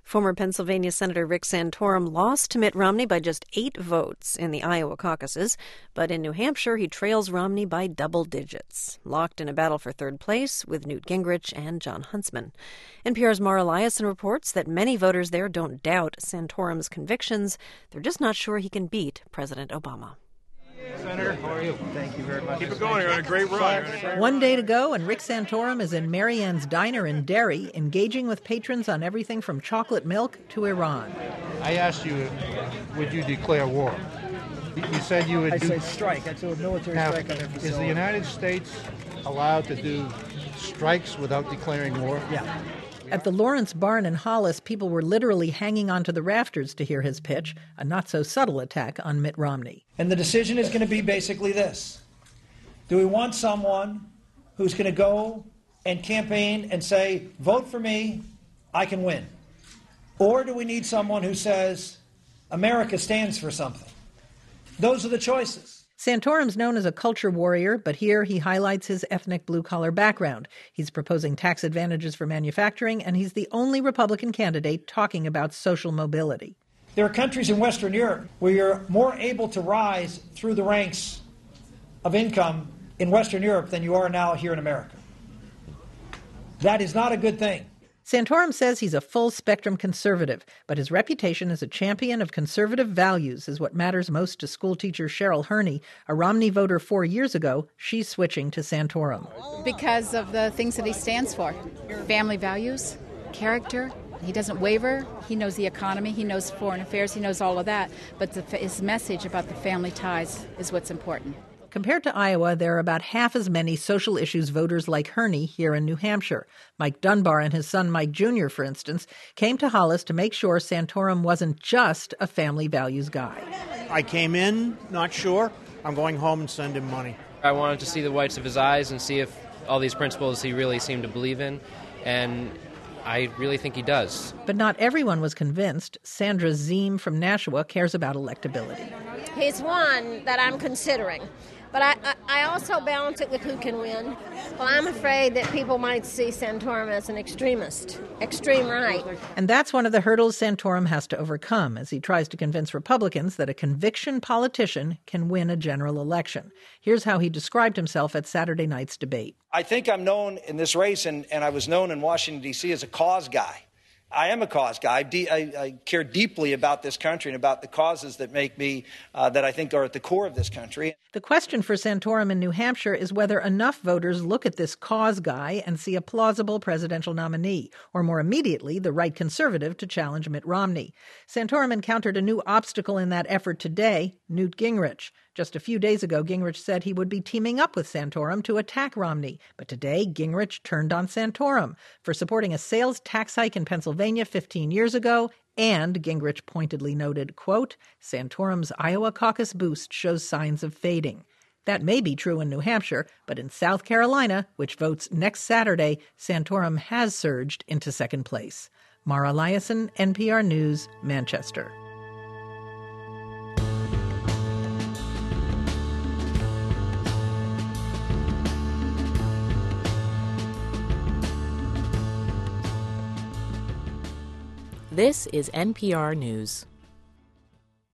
Former Pennsylvania Senator Rick Santorum lost to Mitt Romney by just 8 votes in the Iowa caucuses, but in New Hampshire he trails Romney by double digits, locked in a battle for third place with Newt Gingrich and Jon Huntsman. NPR's Mara Liasson reports that many voters there don't doubt Santorum's convictions. They're just not sure he can beat President Obama. Senator, how are you? Thank you very much. Keep it going. You're on a great run. One day to go, and Rick Santorum is in Mary Ann's Diner in Derry, engaging with patrons on everything from chocolate milk to Iran. I asked you, would you declare war? You said you would I said strike. I said a military strike on their facility. Is the United States allowed to do strikes without declaring war? Yeah. At the Lawrence Barn in Hollis, people were literally hanging onto the rafters to hear his pitch, a not-so-subtle attack on Mitt Romney. And the decision is going to be basically this. Do we want someone who's going to go and campaign and say, vote for me, I can win? Or do we need someone who says, America stands for something? Those are the choices. Santorum's known as a culture warrior, but here he highlights his ethnic blue-collar background. He's proposing tax advantages for manufacturing, and he's the only Republican candidate talking about social mobility. There are countries in Western Europe where you're more able to rise through the ranks of income in Western Europe than you are now here in America. That is not a good thing. Santorum says he's a full-spectrum conservative, but his reputation as a champion of conservative values is what matters most to schoolteacher Cheryl Herney, a Romney voter 4 years ago. She's switching to Santorum. Because of the things that he stands for. Family values, character. He doesn't waver. He knows the economy. He knows foreign affairs. He knows all of that. But his message about the family ties is what's important. Compared to Iowa, there are about half as many social issues voters like Herney here in New Hampshire. Mike Dunbar and his son Mike Jr., for instance, came to Hollis to make sure Santorum wasn't just a family values guy. I came in, not sure. I'm going home and send him money. I wanted to see the whites of his eyes and see if all these principles he really seemed to believe in, and I really think he does. But not everyone was convinced. Sandra Ziem from Nashua cares about electability. He's one that I'm considering. But I also balance it with who can win. Well, I'm afraid that people might see Santorum as an extremist, extreme right. And that's one of the hurdles Santorum has to overcome as he tries to convince Republicans that a conviction politician can win a general election. Here's how he described himself at Saturday night's debate. I think I'm known in this race, and I was known in Washington, D.C. as a cause guy. I am a cause guy. I care deeply about this country and about the causes that make me, that I think are at the core of this country. The question for Santorum in New Hampshire is whether enough voters look at this cause guy and see a plausible presidential nominee, or more immediately, the right conservative to challenge Mitt Romney. Santorum encountered a new obstacle in that effort today, Newt Gingrich. Just a few days ago, Gingrich said he would be teaming up with Santorum to attack Romney. But today, Gingrich turned on Santorum for supporting a sales tax hike in Pennsylvania 15 years ago. And Gingrich pointedly noted, quote, Santorum's Iowa caucus boost shows signs of fading. That may be true in New Hampshire, but in South Carolina, which votes next Saturday, Santorum has surged into second place. Mara Liasson, NPR News, Manchester. This is NPR News.